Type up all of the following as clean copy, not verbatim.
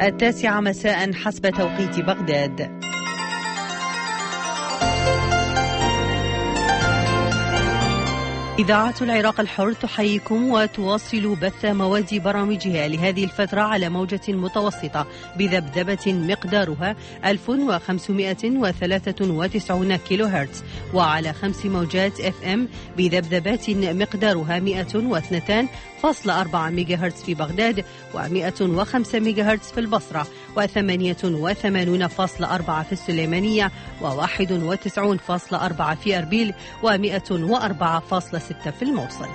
9 مساء حسب توقيت بغداد. إذاعة العراق الحر تحييكم وتواصل بث مواد برامجها لهذه الفترة على موجة متوسطة بذبذبة مقدارها 1593 كيلو هرتز، وعلى 5 موجات FM بذبذبات مقدارها 102.4 ميجا هرتز في بغداد، و105 ميجا هرتز في البصرة، و88.4 في السليمانية، و91.4 في أربيل، و104.6 في الموصل.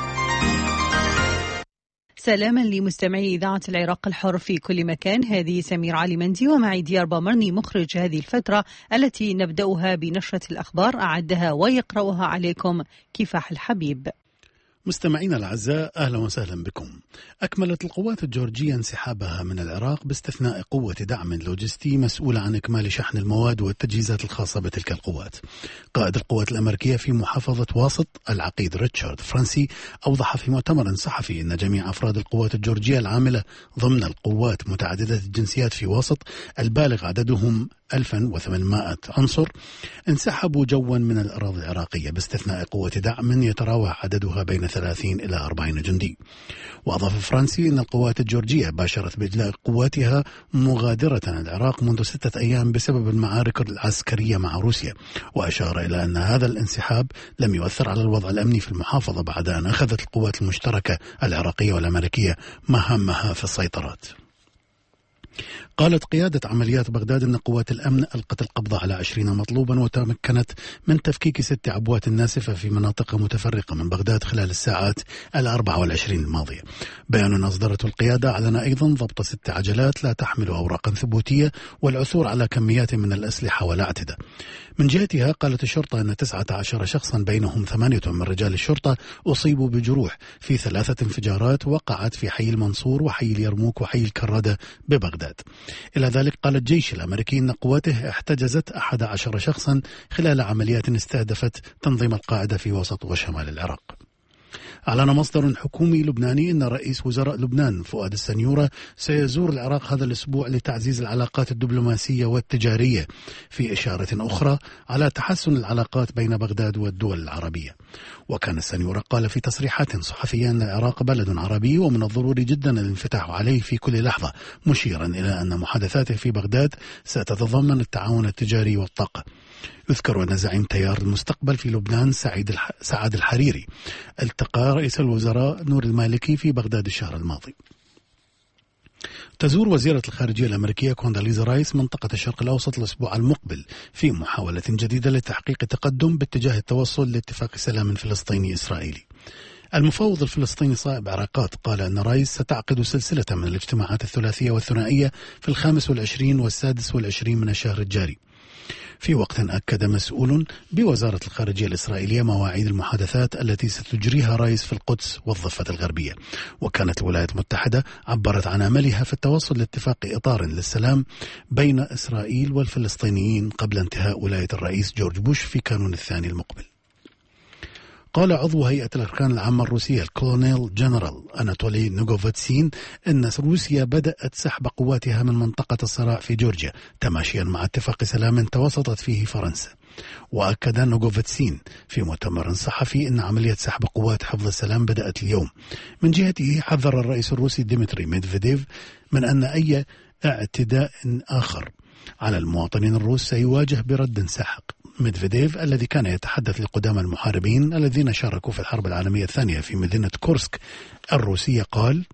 سلاما لمستمعي إذاعة العراق الحر في كل مكان، هذه سمير علي مندي ومعي ديار بامرني مخرج هذه الفترة التي نبدأها بنشرة الأخبار، أعدها ويقرأها عليكم كفاح الحبيب. مستمعينا الأعزاء، أهلا وسهلا بكم. أكملت القوات الجورجية انسحابها من العراق باستثناء قوة دعم لوجستي مسؤولة عن إكمال شحن المواد والتجهيزات الخاصة بتلك القوات. قائد القوات الأمريكية في محافظة واسط العقيد ريتشارد فرانسي أوضح في مؤتمر صحفي أن جميع أفراد القوات الجورجية العاملة ضمن القوات متعددة الجنسيات في واسط البالغ عددهم 1800 عنصر انسحبوا جوا من الأراضي العراقية باستثناء قوة دعم يتراوح عددها بين 30 إلى 40 جندي. وأضاف فرانسي أن القوات الجورجية باشرت بإجلاء قواتها مغادرة العراق منذ 6 أيام بسبب المعارك العسكرية مع روسيا، وأشار إلى أن هذا الانسحاب لم يؤثر على الوضع الأمني في المحافظة بعد أن أخذت القوات المشتركة العراقية والأمريكية مهامها في السيطرات. قالت قيادة عمليات بغداد أن قوات الأمن ألقت القبض على 20 مطلوبا وتمكنت من تفكيك 6 عبوات ناسفة في مناطق متفرقة من بغداد خلال الساعات 24 الماضية. بيان أصدرته القيادة أعلن أيضا ضبط 6 عجلات لا تحمل أوراقا ثبوتية والعثور على كميات من الأسلحة والأعتدة. من جهتها قالت الشرطة أن 19 شخصا بينهم 8 من رجال الشرطة أصيبوا بجروح في 3 انفجارات وقعت في حي المنصور وحي اليرموك وحي الكردة ببغداد. إلى ذلك قال الجيش الأمريكي أن قواته احتجزت 11 شخصا خلال عمليات استهدفت تنظيم القاعدة في وسط وشمال العراق. أعلن مصدر حكومي لبناني أن رئيس وزراء لبنان فؤاد السنيورة سيزور العراق هذا الأسبوع لتعزيز العلاقات الدبلوماسية والتجارية، في إشارة أخرى على تحسن العلاقات بين بغداد والدول العربية. وكان السنيورة قال في تصريحات صحفية أن العراق بلد عربي ومن الضروري جدا الانفتاح عليه في كل لحظة، مشيرا إلى أن محادثاته في بغداد ستتضمن التعاون التجاري والطاقة. يذكر أن زعيم تيار المستقبل في لبنان سعد الحريري التقى رئيس الوزراء نور المالكي في بغداد الشهر الماضي. تزور وزيرة الخارجية الأمريكية كونداليزا رايس منطقة الشرق الأوسط الأسبوع المقبل في محاولة جديدة لتحقيق تقدم باتجاه التوصل لاتفاق سلام فلسطيني إسرائيلي. المفوض الفلسطيني صائب عراقات قال أن رايس ستعقد سلسلة من الاجتماعات الثلاثية والثنائية في 25 و26 من الشهر الجاري. في وقت أكد مسؤول بوزارة الخارجية الإسرائيلية مواعيد المحادثات التي ستجريها رايس في القدس والضفة الغربية. وكانت الولايات المتحدة عبرت عن أملها في التوصل لاتفاق إطار للسلام بين إسرائيل والفلسطينيين قبل انتهاء ولاية الرئيس جورج بوش في كانون الثاني المقبل. قال عضو هيئة الأركان العامة الروسية الكولونيل جنرال أناتولي نوغوفاتسين أن روسيا بدأت سحب قواتها من منطقة الصراع في جورجيا تماشيا مع اتفاق سلام توسطت فيه فرنسا. وأكد نوغوفاتسين في مؤتمر صحفي أن عملية سحب قوات حفظ السلام بدأت اليوم. من جهته حذر الرئيس الروسي ديمتري ميدفيديف من أن أي اعتداء آخر على المواطنين الروس سيواجه برد ساحق. ميدفيديف الذي كان يتحدث لقدام المحاربين الذين شاركوا في الحرب العالمية الثانية في مدينة كورسك الروسية قال: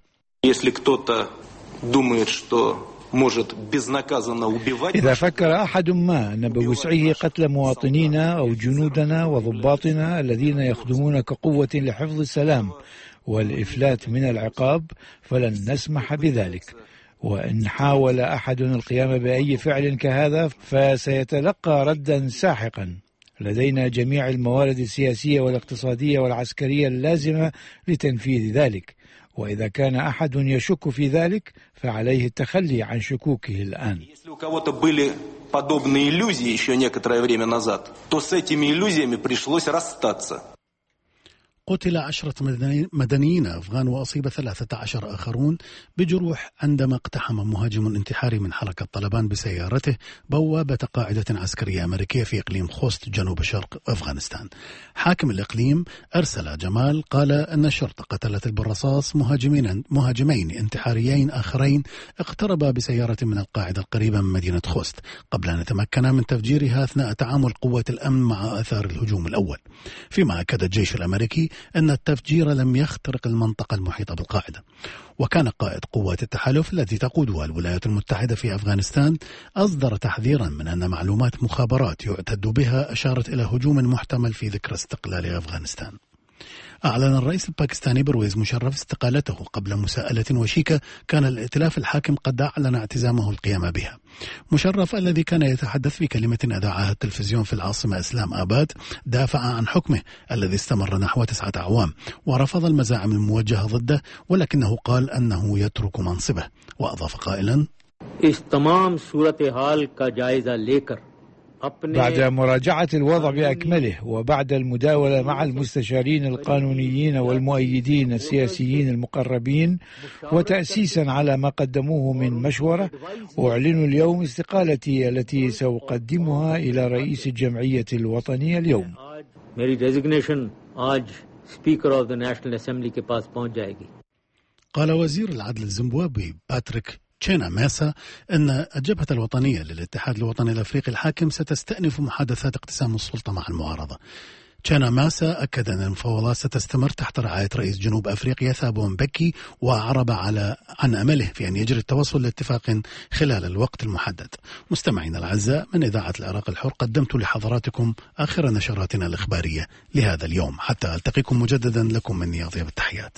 إذا فكر أحد ما أن بوسعه قتل مواطنينا أو جنودنا وضباطنا الذين يخدمون كقوة لحفظ السلام والإفلات من العقاب فلن نسمح بذلك. وإن حاول أحد القيام بأي فعل كهذا فسيتلقى ردا ساحقا. لدينا جميع الموارد السياسية والاقتصادية والعسكرية اللازمة لتنفيذ ذلك، وإذا كان أحد يشك في ذلك فعليه التخلي عن شكوكه الآن. قتل 10 مدنيين أفغان وأصيب 13 آخرون بجروح عندما اقتحم مهاجم انتحاري من حركة طالبان بسيارته بوابة قاعدة عسكرية أمريكية في إقليم خوست جنوب شرق أفغانستان. حاكم الإقليم أرسل جمال قال أن الشرطة قتلت بالرصاص مهاجمين انتحاريين آخرين اقتربا بسيارة من القاعدة القريبة من مدينة خوست قبل أن يتمكن من تفجيرها أثناء تعامل قوات الأمن مع آثار الهجوم الأول. فيما أكد الجيش الأمريكي أن التفجير لم يخترق المنطقة المحيطة بالقاعدة. وكان قائد قوات التحالف التي تقودها الولايات المتحدة في أفغانستان أصدر تحذيرا من أن معلومات مخابرات يعتد بها أشارت إلى هجوم محتمل في ذكرى استقلال أفغانستان. أعلن الرئيس الباكستاني برويز مشرف استقالته قبل مساءلة وشيكة كان الائتلاف الحاكم قد أعلن اعتزامه القيام بها. مشرف الذي كان يتحدث في كلمة أذاعها التلفزيون في العاصمة إسلام آباد دافع عن حكمه الذي استمر نحو 9 أعوام ورفض المزاعم الموجهة ضده، ولكنه قال أنه يترك منصبه، وأضاف قائلا: بعد مراجعة الوضع بأكمله وبعد المداولة مع المستشارين القانونيين والمؤيدين السياسيين المقربين وتأسيسا على ما قدموه من مشورة، أعلن اليوم استقالتي التي سأقدمها إلى رئيس الجمعية الوطنية اليوم. قال وزير العدل الزيمبابوي باتريك تشينا ماسا أن الجبهة الوطنية للاتحاد الوطني الأفريقي الحاكم ستستأنف محادثات اقتسام السلطة مع المعارضة. تشينا ماسا أكد أن المفاوضات ستستمر تحت رعاية رئيس جنوب أفريقيا ثابو مبكي، وأعرب عن أمله في أن يجري التوصل لاتفاق خلال الوقت المحدد. مستمعينا الأعزاء، من إذاعة العراق الحر قدمت لحضراتكم آخر نشراتنا الإخبارية لهذا اليوم. حتى ألتقيكم مجددا، لكم مني أطيب التحيات.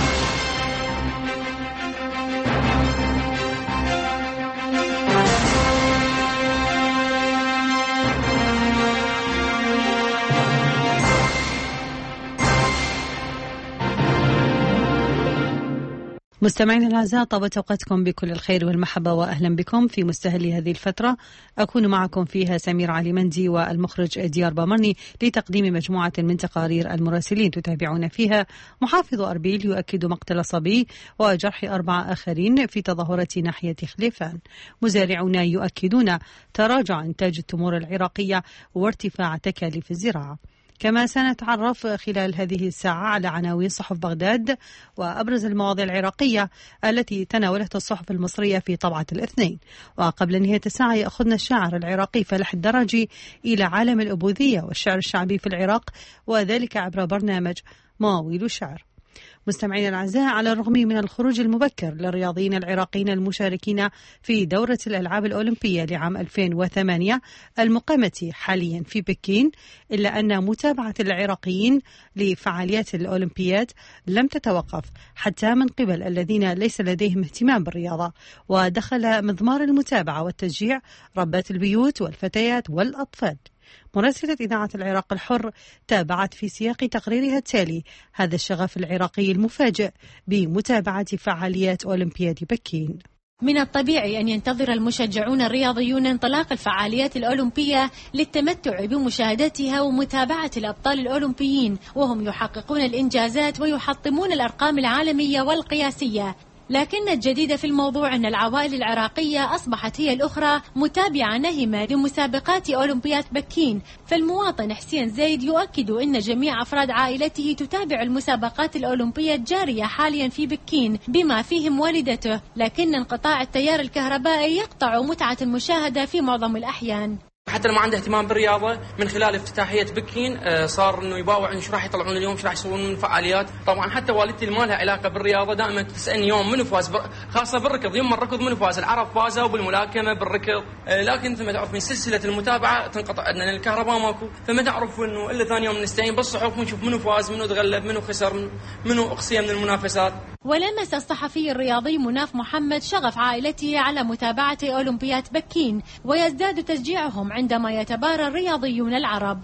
مستمعينا الأعزاء، طابت أوقاتكم بكل الخير والمحبة، وأهلا بكم في مستهل هذه الفترة. أكون معكم فيها سمير علي مندي والمخرج ديار بامرني لتقديم مجموعة من تقارير المراسلين تتابعون فيها محافظ أربيل يؤكد مقتل صبي وجرح 4 آخرين في تظاهرة ناحية خليفان. مزارعون يؤكدون تراجع إنتاج التمور العراقية وارتفاع تكاليف الزراعة. كما سنتعرف خلال هذه الساعة على عناوين صحف بغداد وأبرز المواضيع العراقية التي تناولتها الصحف المصرية في طبعة الاثنين. وقبل نهاية الساعة يأخذنا الشاعر العراقي فلاح الدرجي إلى عالم الأبوذية والشعر الشعبي في العراق، وذلك عبر برنامج مواويل الشعر. مستمعينا الأعزاء، على الرغم من الخروج المبكر للرياضيين العراقيين المشاركين في دورة الألعاب الأولمبية لعام 2008 المقامة حاليا في بكين، إلا أن متابعة العراقيين لفعاليات الأولمبياد لم تتوقف حتى من قبل الذين ليس لديهم اهتمام بالرياضة، ودخل مضمار المتابعة والتشجيع ربات البيوت والفتيات والأطفال. مراسلة إذاعة العراق الحر تابعت في سياق تقريرها التالي هذا الشغف العراقي المفاجئ بمتابعة فعاليات أولمبياد بكين. من الطبيعي أن ينتظر المشجعون الرياضيون انطلاق الفعاليات الأولمبية للتمتع بمشاهدتها ومتابعة الأبطال الأولمبيين وهم يحققون الإنجازات ويحطمون الأرقام العالمية والقياسية. لكن الجديد في الموضوع أن العوائل العراقية أصبحت هي الأخرى متابعة نهمة لمسابقات أولمبياد بكين. فالمواطن حسين زيد يؤكد أن جميع أفراد عائلته تتابع المسابقات الأولمبية الجارية حاليا في بكين بما فيهم والدته، لكن انقطاع التيار الكهربائي يقطع متعة المشاهدة في معظم الأحيان. حتى لما عنده اهتمام بالرياضه من خلال افتتاحيه بكين صار انه يباوع ايش راح يطلعون اليوم، ايش راح يسوون من فعاليات. طبعا حتى والدتي اللي ما لها علاقه بالرياضه دائما تسالني يوم منو فاز خاصه بالركض، يوم الركض منو فاز، العرب فازوا بالملاكمه بالركض، لكن ثم تعرف من سلسله المتابعه تنقطع عندنا الكهرباء ماكو، فما تعرف انه الا ثاني يوم نستعين بالصحف ونشوف منو فاز منو تغلب منو خسر منو اقصي من المنافسات. ولمس الصحفي الرياضي مناف محمد شغف عائلته على متابعة أولمبياد بكين، ويزداد تشجيعهم عندما يتبارى الرياضيون العرب.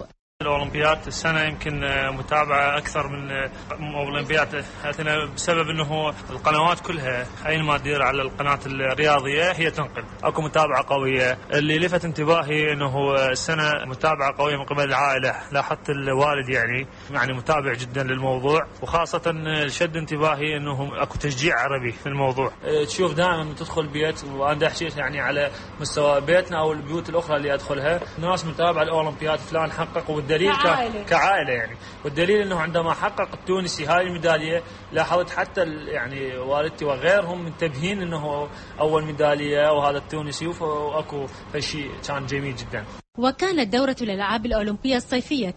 الأولمبياد السنة يمكن متابعة أكثر من أولمبياد أثناء بسبب أنه القنوات كلها أينما تدير على القناة الرياضية هي تنقل. أكو متابعة قوية. اللي لفت انتباهي أنه السنة متابعة قوية من قبل العائلة. لاحظت الوالد يعني متابع جدا للموضوع، وخاصة شد انتباهي أنه أكو تشجيع عربي في الموضوع. تشوف دائما تدخل بيت، وأنا أحكي يعني على مستوى بيتنا أو البيوت الأخرى اللي أدخلها، ناس متابعة الأولمبياد فلان حقق، والدليل كعائلة يعني، والدليل أنه عندما حقق التونسي هاي الميدالية لاحظت حتى يعني والدتي وغيرهم منتبهين أنه أول ميدالية وهذا التونسي، وأكو شيء كان جميل جدا. وكانت دورة الألعاب الأولمبية الصيفية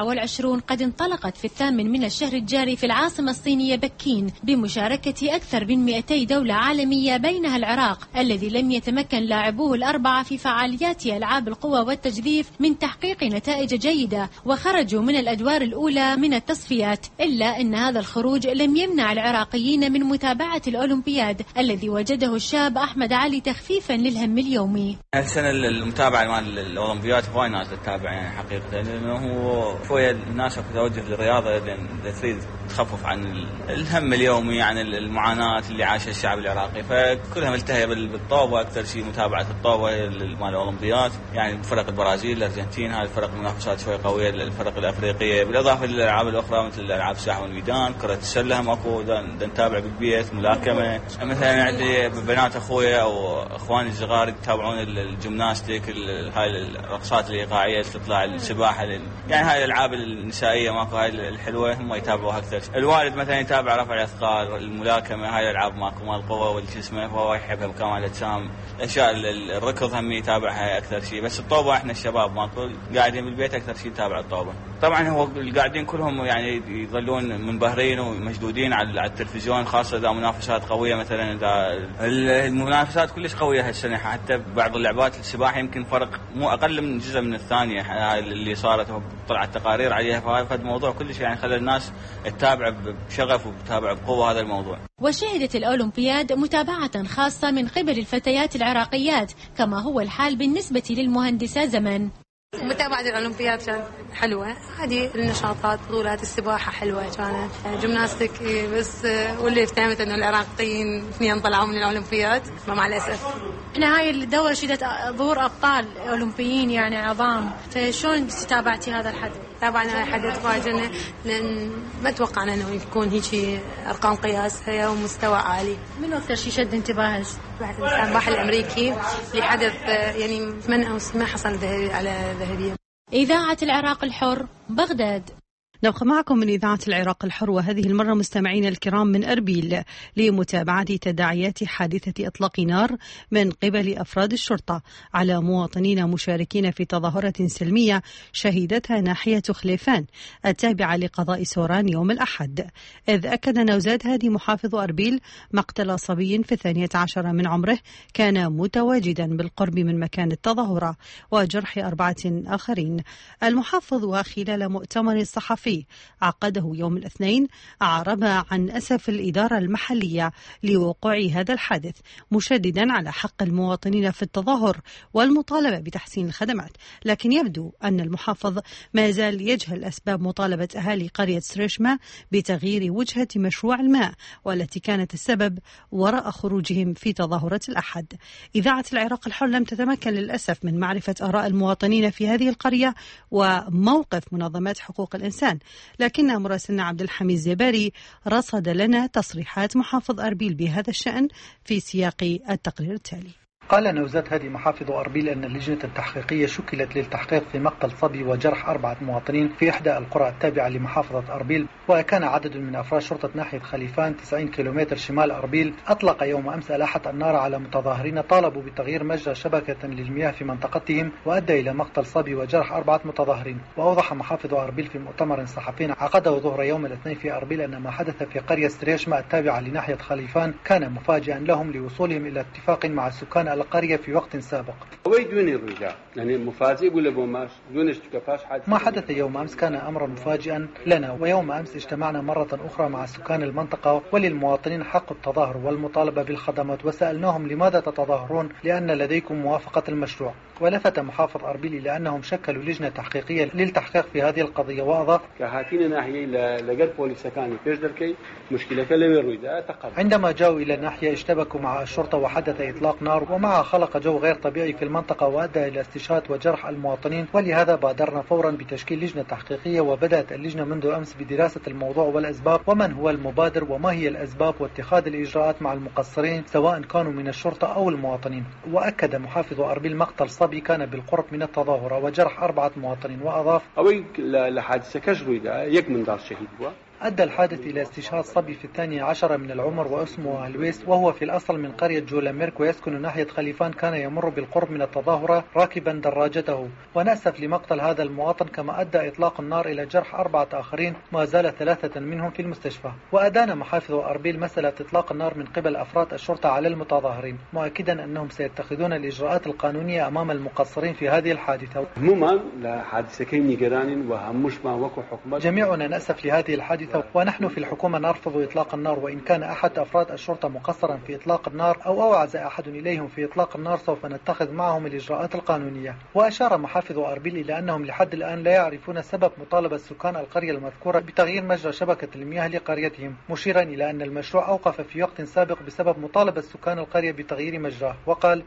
29 قد انطلقت في 8 من الشهر الجاري في العاصمة الصينية بكين بمشاركة أكثر من 200 دولة عالمية بينها العراق الذي لم يتمكن لاعبوه الأربعة في فعاليات ألعاب القوى والتجديف من تحقيق نتائج جيدة، وخرجوا من الأدوار الأولى من التصفيات، إلا أن هذا الخروج لم يمنع العراقيين من متابعة الأولمبياد الذي وجده الشاب أحمد علي تخفيفا للهم اليومي. السنة المتابعة مال الأولمبياد هواي ناس تتابع يعني حقيقة، لأنه هو شوية الناس توجه للرياضة تريد تخفف عن الهم اليومي، عن المعاناة اللي عايشها الشعب العراقي، فكلها ملتهية بالطوبة أكثر شيء، متابعة الطوبة مال الأولمبياد، يعني فرق البرازيل، الأرجنتين، هاي الفرق منافسات شوية قوية، الفرق الأفريقية، بالإضافة للألعاب الأخرى مثل الألعاب الساحة والميدان، كرة السلة هم أكو نتابع بالبيت، ملاكمة، مثلا عندي بنات أخويا أو إخواني الصغار يتابعون الجيمناستيك، هاي الرقصات الإيقاعية، تطلع السباحة، يعني هاي الألعاب النسائية ماكو هاي الحلوة هم يتابعوها أكثر. الوالد مثلا يتابع رفع الأثقال، الملاكمة، هاي الألعاب ماكو مال القوة والجسم، فهو يحبها بكمال الأجسام. أشياء الركض هم يتابعها أكثر شيء، بس الطوبة إحنا الشباب ماكو قاعدين بالبيت أكثر شيء نتابع الطوبة. طبعا هو القاعدين كلهم يعني يظلون منبهرين ومشدودين على التلفزيون، خاصة إذا منافسات قوية، مثلا إذا المنافسات كلش قوية هالسنة، حتى بعض اللعبات السباحة يمكن فرق مو أقل من جزء من الثانية اللي صارت، طلعت تقارير عليها، فهذا الموضوع كلش يعني خلى الناس تتابع بشغف وتتابع بقوة هذا الموضوع. وشهدت الأولمبياد متابعة خاصة من قبل الفتيات العراقيات، كما هو الحال بالنسبة للمهندسة زمن. متابعة الأولمبياد كانت حلوة، هذه النشاطات، بطولات السباحة حلوة كانت، جيمناستيك بس، واللي افتهمت أنه العراقيين اثنين طلعوا من الأولمبياد مع الأسف. احنا هاي الدورة شهدت ظهور أبطال أولمبيين يعني عظام، فشون تابعتي هذا الحدث؟ تابعنا الحدث واجد، لأن ما توقعنا أنه يكون هيك أرقام قياسها ومستوى عالي. من أكثر شيء شد انتباهك؟ السباح الأمريكي لحدث يعني ما حصل على ذهبية. إذاعة العراق الحر، بغداد. نبقى معكم من إذاعة العراق الحر، وهذه المرة مستمعين الكرام من أربيل لمتابعة تداعيات حادثة إطلاق نار من قبل أفراد الشرطة على مواطنين مشاركين في تظاهرة سلمية شهدتها ناحية خليفان التابعة لقضاء سوران يوم الأحد، إذ أكد نوزاد هادي محافظ أربيل مقتل صبي في 12 من عمره كان متواجدا بالقرب من مكان التظاهرة وجرح 4 آخرين. المحافظ وخلال مؤتمر صحفي عقده يوم الاثنين أعرب عن أسف الإدارة المحلية لوقوع هذا الحادث، مشددا على حق المواطنين في التظاهر والمطالبة بتحسين الخدمات، لكن يبدو أن المحافظ ما زال يجهل أسباب مطالبة أهالي قرية سريشما بتغيير وجهة مشروع الماء والتي كانت السبب وراء خروجهم في تظاهرة الأحد. إذاعة العراق الحر لم تتمكن للأسف من معرفة آراء المواطنين في هذه القرية وموقف منظمات حقوق الإنسان، لكن مراسلنا عبد الحميد زباري رصد لنا تصريحات محافظ أربيل بهذا الشأن في سياق التقرير التالي. قال نوزاد هادي محافظ أربيل أن اللجنة التحقيقية شكلت للتحقيق في مقتل صبي وجرح 4 مواطنين في إحدى القرى التابعة لمحافظة أربيل، وكان عدد من أفراد شرطة ناحية خليفان 90 كيلومتر شمال أربيل أطلق يوم أمس ألاحة النار على متظاهرين طالبوا بتغيير مجرى شبكة للمياه في منطقتهم، وأدى إلى مقتل صبي وجرح 4 متظاهرين. وأوضح محافظ أربيل في مؤتمر صحفي عقده ظهر يوم الاثنين في أربيل أن ما حدث في قرية سريشما التابعة لناحية خليفان كان مفاجئا لهم لوصولهم إلى اتفاق مع السكان القرية في وقت سابق. ما حدث يوم أمس كان أمرا مفاجئا لنا، ويوم أمس اجتمعنا مرة أخرى مع سكان المنطقة وللمواطنين حق التظاهر والمطالبة بالخدمات، وسألناهم لماذا تتظاهرون؟ لأن لديكم موافقة المشروع. ولفت محافظ أربيل إلى أنهم شكلوا لجنة تحقيقية للتحقيق في هذه القضية، وأضاف: عندما جاءوا إلى الناحية اشتبكوا مع الشرطة وحدث إطلاق نار، ومعها خلق جو غير طبيعي في المنطقة وأدى إلى استشهاد وجرح المواطنين، ولهذا بادرنا فورا بتشكيل لجنة تحقيقية، وبدأت اللجنة منذ أمس بدراسة الموضوع والأسباب ومن هو المبادر وما هي الأسباب واتخاذ الإجراءات مع المقصرين سواء كانوا من الشرطة أو المواطنين. وأكد محافظ أربيل مقتل صبي كان بالقرب من التظاهرة وجرح 4 مواطنين، وأضاف: أدى الحادث إلى استشهاد صبي في 12 من العمر واسمه الويس، وهو في الأصل من قرية جولاميرك ويسكن ناحية خليفان. كان يمر بالقرب من التظاهرة راكبا دراجته، ونأسف لمقتل هذا المواطن، كما أدى إطلاق النار إلى جرح 4 آخرين ما زال 3 منهم في المستشفى. وأدان محافظ أربيل مسألة إطلاق النار من قبل أفراد الشرطة على المتظاهرين، مؤكدا أنهم سيتخذون الإجراءات القانونية أمام المقصرين في هذه الحادثة. جميعنا نأسف لهذه الحادثة، ونحن في الحكومة نرفض إطلاق النار، وإن كان أحد أفراد الشرطة مقصرا في إطلاق النار أو أوعز أحد إليهم في إطلاق النار سوف نتخذ معهم الإجراءات القانونية. وأشار محافظ أربيل إلى أنهم لحد الآن لا يعرفون سبب مطالبة سكان القرية المذكورة بتغيير مجرى شبكة المياه لقريتهم، مشيرا إلى أن المشروع أوقف في وقت سابق بسبب مطالبة سكان القرية بتغيير مجراه. وقال: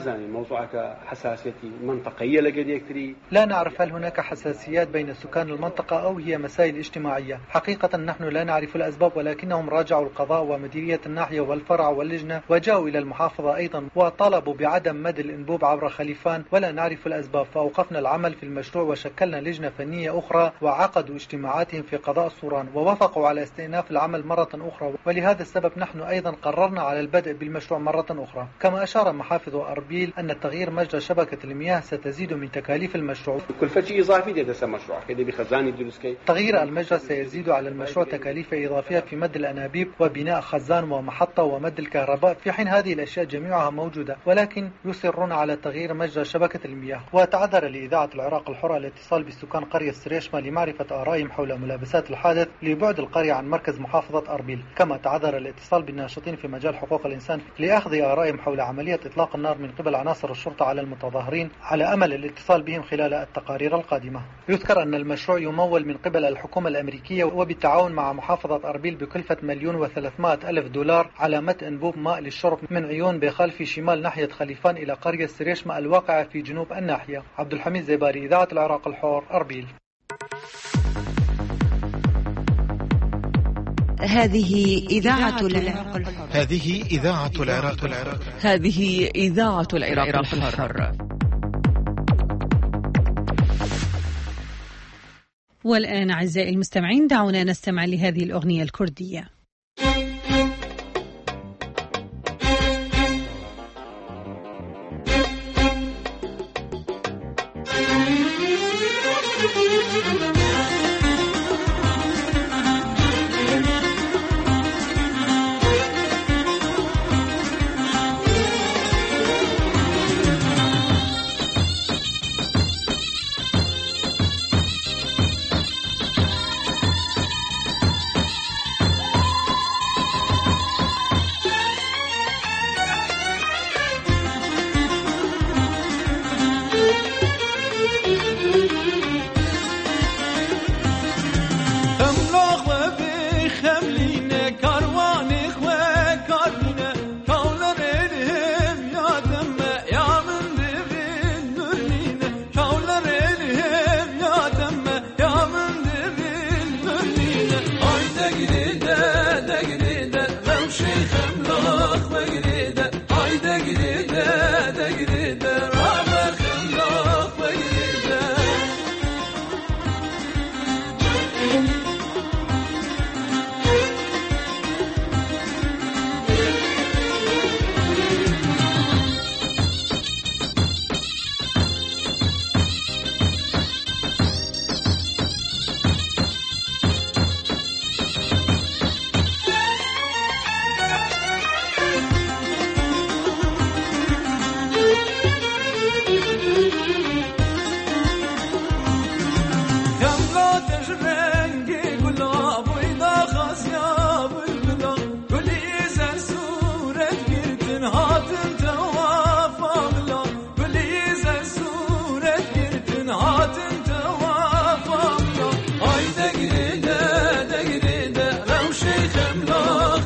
لا نعرف هل هناك حساسيات بين سكان المنطقة أو هي مسائل اجتماعية. حقيقة نحن لا نعرف الأسباب، ولكنهم راجعوا القضاء ومديرية الناحية والفرع واللجنة، وجاءوا إلى المحافظة أيضا وطالبوا بعدم مد الأنبوب عبر خليفان، ولا نعرف الأسباب. فأوقفنا العمل في المشروع وشكلنا لجنة فنية أخرى، وعقدوا اجتماعاتهم في قضاء الصوران ووافقوا على استئناف العمل مرة أخرى، ولهذا السبب نحن أيضا قررنا على البدء بالمشروع مرة أخرى. كما أشار محافظ أربيل أن تغيير مجرى شبكة المياه ستزيد من تكاليف المشروع. تغيير المجرى سيزيد على المشروع تكاليف إضافية في مد الأنابيب وبناء خزان ومحطة ومد الكهرباء، في حين هذه الأشياء جميعها موجودة، ولكن يصرون على تغيير مجرى شبكة المياه. وتعذر لإذاعة العراق الحرة الاتصال بسكان قرية سريشمة لمعرفة آرائهم حول ملابسات الحادث لبعد القرية عن مركز محافظة أربيل. كما تعذر الاتصال بالناشطين في مجال حقوق الإنسان لأخذ آرائهم حول عملية إطلاق النار من قبل عناصر الشرطة على المتظاهرين، على أمل الاتصال بهم خلال التقارير القادمة. يذكر أن المشروع يمول من قبل الحكومة الأمريكية وبالتعاون مع محافظة أربيل بكلفة $1,300,000 على مد أنبوب ماء للشرب من عيون بخال في شمال ناحية خليفان إلى قرية سريشمة الواقعة في جنوب الناحية. عبد الحميد زيباري، إذاعة العراق الحر، أربيل. هذه إذاعة العراق الحر. هذه إذاعة العراق الحر. هذه إذاعة العراق الحر. والآن أعزائي المستمعين دعونا نستمع لهذه الأغنية الكردية.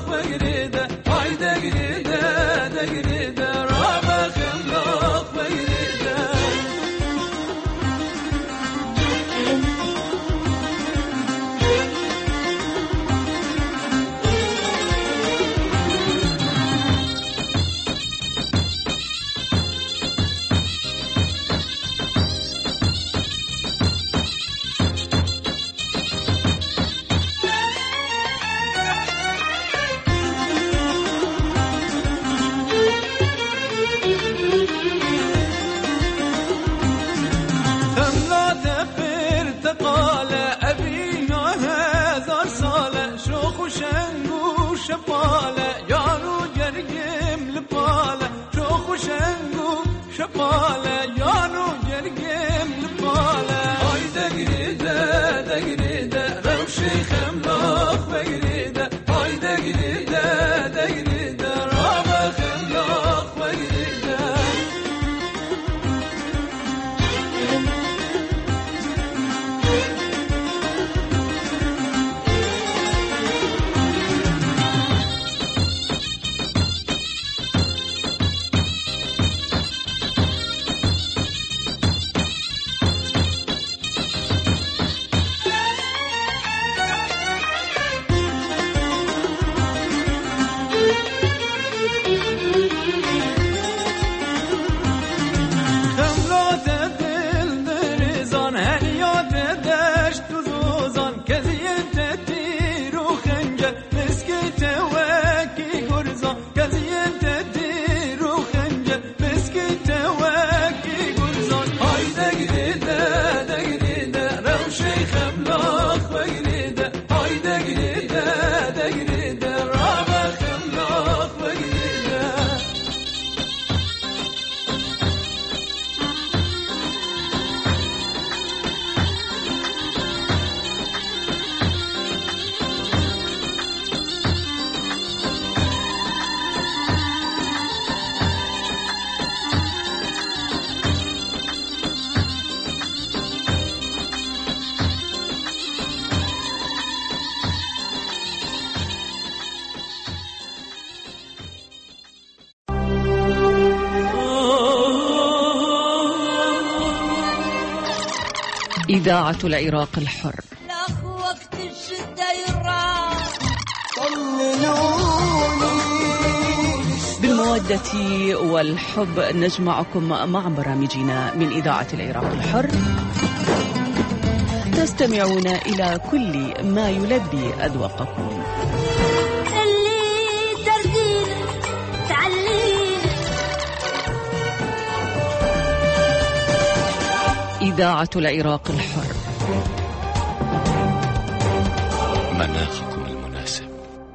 إذاعة العراق الحر. وقت الشدة يراح بالمودة والحب نجمعكم مع برامجنا من إذاعة العراق الحر. تستمعون إلى كل ما يلبي أذواقكم. إذاعة العراق الحر. مناخكم المناسب.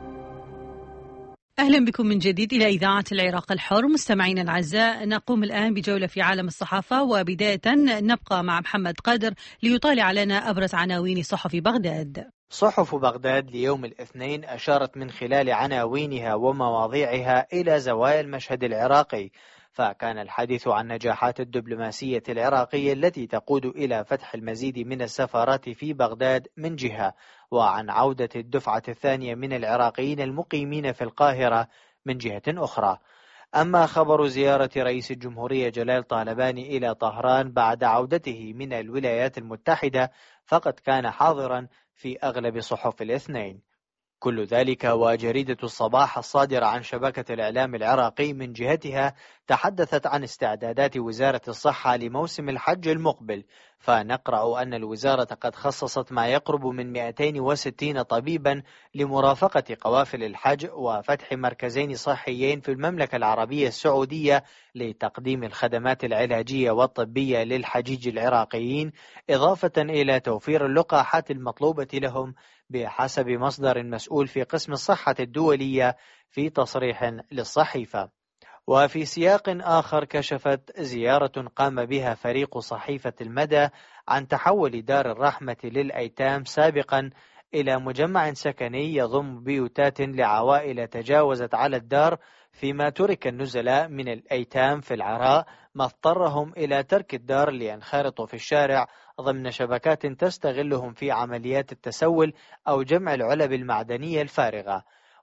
أهلا بكم من جديد إلى إذاعة العراق الحر. مستمعينا الأعزاء، نقوم الآن بجولة في عالم الصحافة، وبداية نبقى مع محمد قادر ليطالع لنا أبرز عناوين صحف بغداد. صحف بغداد ليوم الاثنين أشارت من خلال عناوينها ومواضيعها إلى زوايا المشهد العراقي، فكان الحديث عن نجاحات الدبلوماسية العراقية التي تقود إلى فتح المزيد من السفارات في بغداد من جهة، وعن عودة الدفعة الثانية من العراقيين المقيمين في القاهرة من جهة أخرى. أما خبر زيارة رئيس الجمهورية جلال طالباني إلى طهران بعد عودته من الولايات المتحدة فقد كان حاضرا في أغلب صحف الاثنين. كل ذلك وجريدة الصباح الصادرة عن شبكة الإعلام العراقي من جهتها تحدثت عن استعدادات وزارة الصحة لموسم الحج المقبل، فنقرأ أن الوزارة قد خصصت ما يقرب من 260 طبيبا لمرافقة قوافل الحج وفتح مركزين صحيين في المملكة العربية السعودية لتقديم الخدمات العلاجية والطبية للحجيج العراقيين، إضافة إلى توفير اللقاحات المطلوبة لهم بحسب مصدر مسؤول في قسم الصحة الدولية في تصريح للصحيفة. وفي سياق آخر كشفت زيارة قام بها فريق صحيفة المدى عن تحول دار الرحمة للأيتام سابقا إلى مجمع سكني يضم بيوتات لعوائل تجاوزت على الدار، فيما ترك النزلاء من الأيتام في العراء ما اضطرهم إلى ترك الدار لينخرطوا في الشارع ضمن شبكات تستغلهم في عمليات التسول أو جمع العلب المعدنية الفارغة.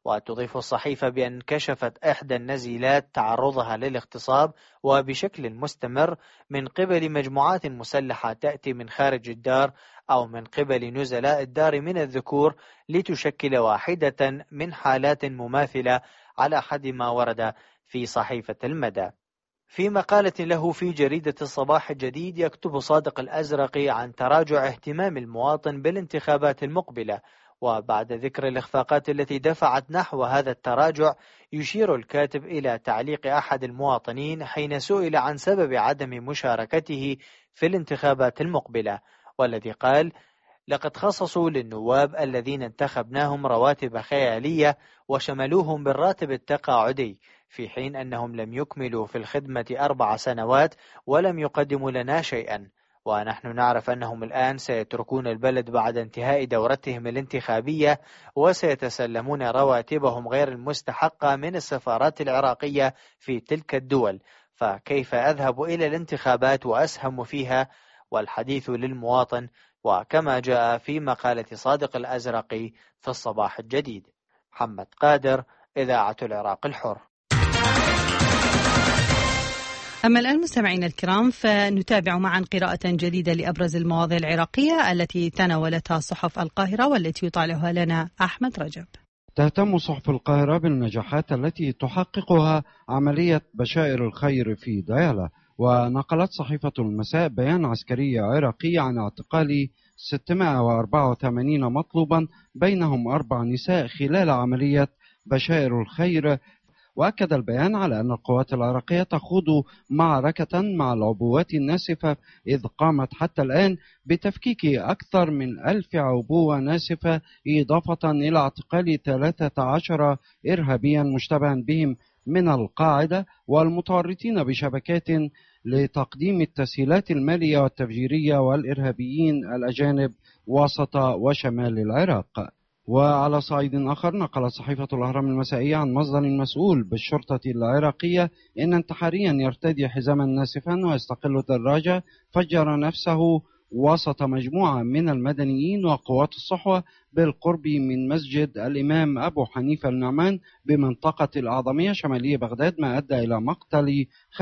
وتضيف الصحيفة بأن كشفت إحدى النزيلات تعرضها للاغتصاب وبشكل مستمر من قبل مجموعات مسلحة تأتي من خارج الدار أو من قبل نزلاء الدار من الذكور، لتشكل واحدة من حالات مماثلة على حد ما ورد في صحيفة المدى. في مقالة له في جريدة الصباح الجديد يكتب صادق الأزرقي عن تراجع اهتمام المواطن بالانتخابات المقبلة، وبعد ذكر الإخفاقات التي دفعت نحو هذا التراجع يشير الكاتب إلى تعليق أحد المواطنين حين سئل عن سبب عدم مشاركته في الانتخابات المقبلة، والذي قال: لقد خصصوا للنواب الذين انتخبناهم رواتب خيالية وشملوهم بالراتب التقاعدي، في حين أنهم لم يكملوا في الخدمة 4 سنوات ولم يقدموا لنا شيئا، ونحن نعرف أنهم الآن سيتركون البلد بعد انتهاء دورتهم الانتخابية وسيتسلمون رواتبهم غير المستحقة من السفارات العراقية في تلك الدول، فكيف أذهب إلى الانتخابات وأسهم فيها؟ والحديث للمواطن، وكما جاء في مقالة صادق الأزرقي في الصباح الجديد. محمد قادر، إذاعة العراق الحر. أما الآن مستمعينا الكرام فنتابع معا قراءة جديدة لأبرز المواضيع العراقية التي تناولتها صحف القاهرة والتي يطالعها لنا أحمد رجب. تهتم صحف القاهرة بالنجاحات التي تحققها عملية بشائر الخير في ديالى، ونقلت صحيفة المساء بيان عسكري عراقي عن اعتقال 684 مطلوبا بينهم 4 نساء خلال عملية بشائر الخير. وأكد البيان على أن القوات العراقية تخوض معركة مع العبوات الناسفة، إذ قامت حتى الآن بتفكيك أكثر من 1000 عبوة ناسفة، إضافة إلى اعتقال 13 إرهابيا مشتبها بهم من القاعدة والمتورطين بشبكات لتقديم التسهيلات المالية والتفجيرية والإرهابيين الأجانب وسط وشمال العراق. وعلى صعيد آخر نقلت صحيفة الأهرام المسائية عن مصدر مسؤول بالشرطة العراقية إن انتحاريا يرتدي حزاما ناسفا ويستقل دراجة فجر نفسه وسط مجموعة من المدنيين وقوات الصحوة بالقرب من مسجد الإمام أبو حنيفة النعمان بمنطقة الأعظمية شمالية بغداد، ما أدى إلى مقتل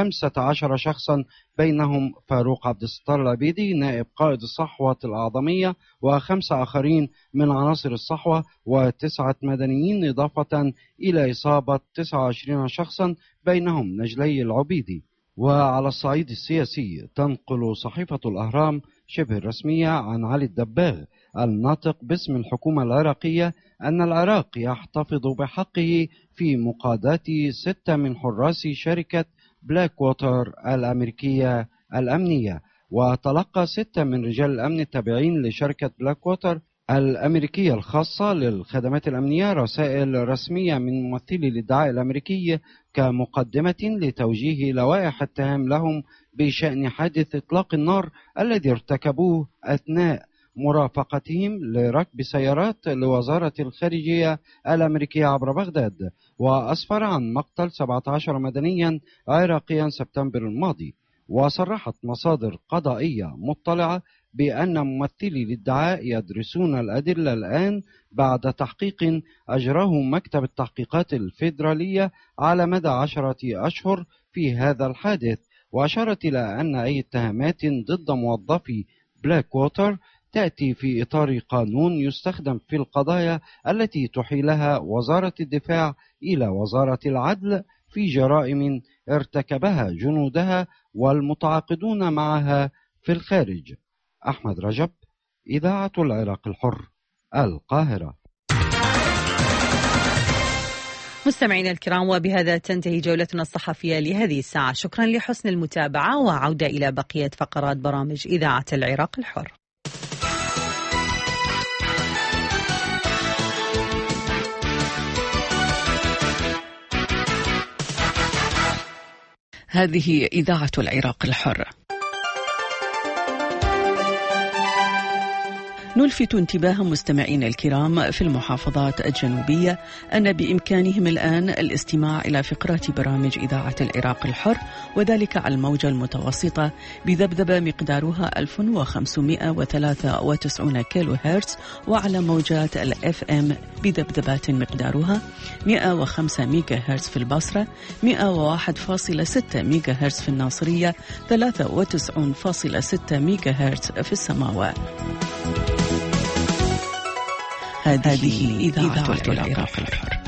15 شخصا بينهم فاروق عبد الستار العبيدي نائب قائد الصحوة الأعظمية و5 آخرين من عناصر الصحوة و9 مدنيين، إضافة إلى إصابة 29 شخصا بينهم نجلي العبيدي. وعلى الصعيد السياسي تنقل صحيفة الأهرام شبه الرسمية عن علي الدباغ الناطق باسم الحكومة العراقية أن العراق يحتفظ بحقه في مقاضاة 6 من حراس شركة بلاك ووتر الأمريكية الأمنية. وتلقى 6 من رجال الأمن التابعين لشركة بلاك ووتر الأمريكية الخاصة للخدمات الأمنية رسائل رسمية من ممثلي الادعاء الأمريكي كمقدمة لتوجيه لوائح اتهام لهم بشأن حادث إطلاق النار الذي ارتكبوه أثناء مرافقتهم لركب سيارات لوزارة الخارجية الأمريكية عبر بغداد، وأسفر عن مقتل 17 مدنيا عراقيا سبتمبر الماضي. وصرحت مصادر قضائية مطلعة بأن ممثلي الادعاء يدرسون الأدلة الآن بعد تحقيق أجراه مكتب التحقيقات الفيدرالية على مدى 10 أشهر في هذا الحادث. وأشارت إلى أن أي اتهامات ضد موظفي بلاك ووتر تأتي في إطار قانون يستخدم في القضايا التي تحيلها وزارة الدفاع إلى وزارة العدل في جرائم ارتكبها جنودها والمتعاقدون معها في الخارج. أحمد رجب، إذاعة العراق الحر، القاهرة. مستمعينا الكرام، وبهذا تنتهي جولتنا الصحفية لهذه الساعة. شكرا لحسن المتابعة، وعودة إلى بقية فقرات برامج إذاعة العراق الحر. هذه إذاعة العراق الحر. نلفت انتباه مستمعينا الكرام في المحافظات الجنوبية أن بإمكانهم الآن الاستماع إلى فقرات برامج إذاعة العراق الحر، وذلك على الموجة المتوسطة بذبذبة مقدارها 1593 كيلو هرتز، وعلى موجات الFM بذبذبات مقدارها 105 ميجا هرتز في البصرة، 101.6 ميجا هرتز في الناصرية، 93.6 ميجا هرتز في السماوة. هذه إذاعة العراق الحر.